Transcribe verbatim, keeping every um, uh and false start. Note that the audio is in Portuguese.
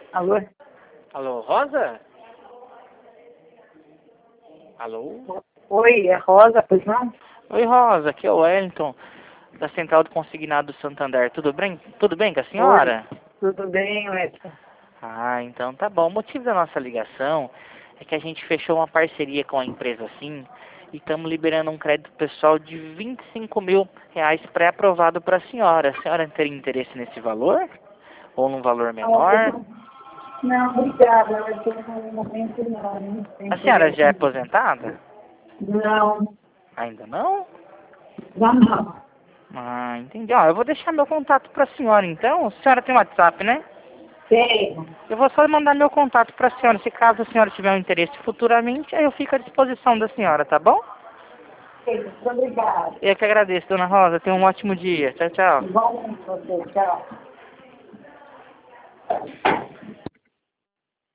Alô? Alô, Rosa? Alô? Oi, é Rosa, pois não? Oi, Rosa, aqui é o Wellington, da Central do Consignado do Santander. Tudo bem? Tudo bem com a Oi, senhora? tudo bem, Edson? Ah, então tá bom. O motivo da nossa ligação é que a gente fechou uma parceria com a empresa Sim e estamos liberando um crédito pessoal de vinte e cinco mil reais pré-aprovado para a senhora. A senhora teria interesse nesse valor? Ou num valor menor? Não, obrigada, eu estou no momento não, não tem A senhora já é interesse. aposentada? Não, Ainda não? já não. Ah, entendi. Ó, eu vou deixar meu contato para a senhora então. A senhora tem WhatsApp, né? Tenho. Eu vou só mandar meu contato para a senhora. Se caso a senhora tiver um interesse futuramente, aí eu fico à disposição da senhora, tá bom? Muito obrigada. Eu que agradeço, dona Rosa. Tenha um ótimo dia. Tchau, tchau. Igualmente você, tchau.